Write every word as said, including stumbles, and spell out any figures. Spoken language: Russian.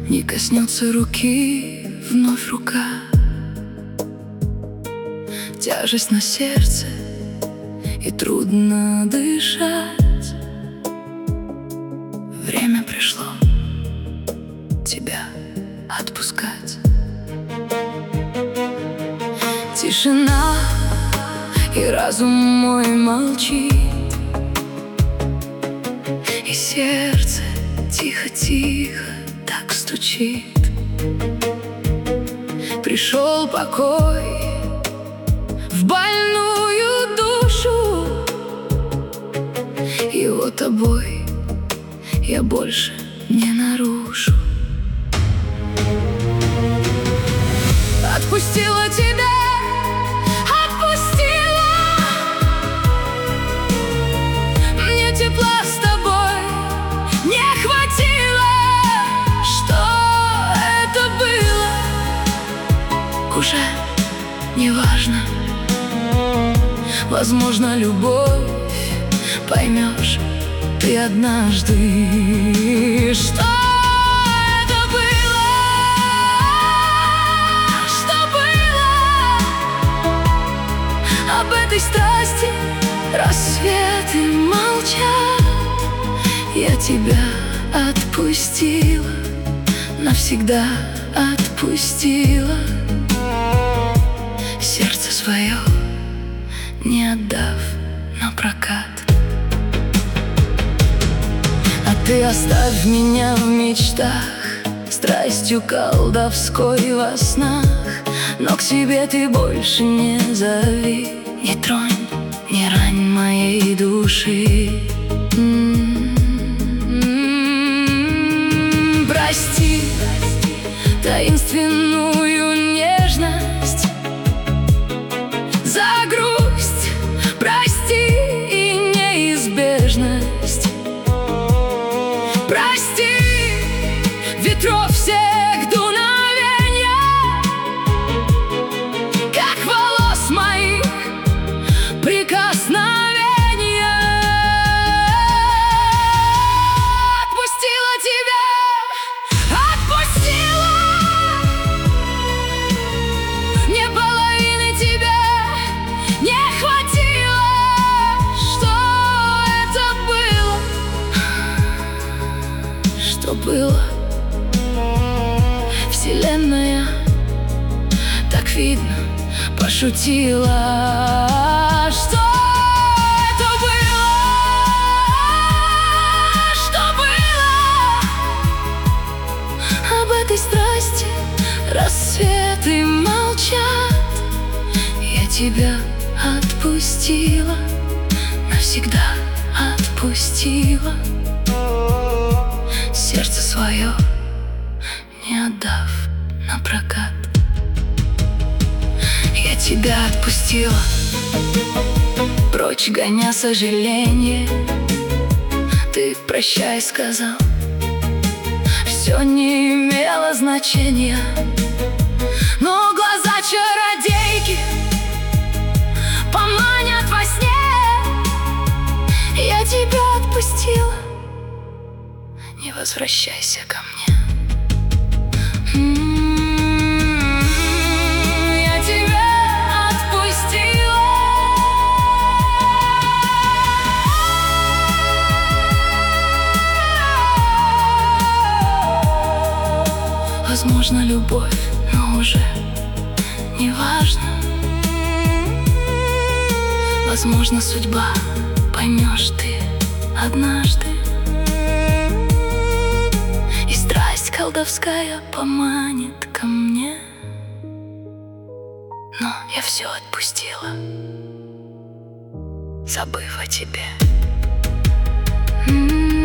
не коснется руки вновь рука. Тяжесть на сердце, и трудно дышать. Время пришло тебя отпускать. Тишина, и разум мой молчит, и сердце тихо-тихо так стучит. Пришел покой в больную душу, его тобой я больше не нарушу. Отпустила тебя, отпустила. Мне тепла с тобой не хватило. Что это было, уже не важно. Возможно, любовь поймешь ты однажды. Что это было, что было? Об этой страсти рассветы молчат. Я тебя отпустила, навсегда отпустила. Сердце свое не отдав на прокат. А ты оставь меня в мечтах, страстью колдовской во снах. Но к себе ты больше не зови, не тронь, не рань моей души. М-м-м, прости таинственную нежность за грусть, прости и неизбежность. Прости ветров всех дуновенья, как волос моих прикосновения. Отпустила тебя, отпустила. Мне половины тебя не хватило. Что это было, что было? Вселенная, так видно, пошутила. Что это было, что было? Об этой страсти рассветы молчат. Я тебя отпустила, навсегда отпустила. Сердце свое не отдав на прокат. Я тебя отпустила, прочь гоня сожаление. Ты прощай сказал, все не имело значения. Но глаза чародейки поманят во сне. Я тебя отпустила, не возвращайся ко мне. М-м-м, я тебя отпустила. Возможно, любовь, но уже не важно. Возможно, судьба, поймешь ты однажды. И страсть колдовская поманит ко мне. Но я все отпустила, забыв о тебе. М-м-м.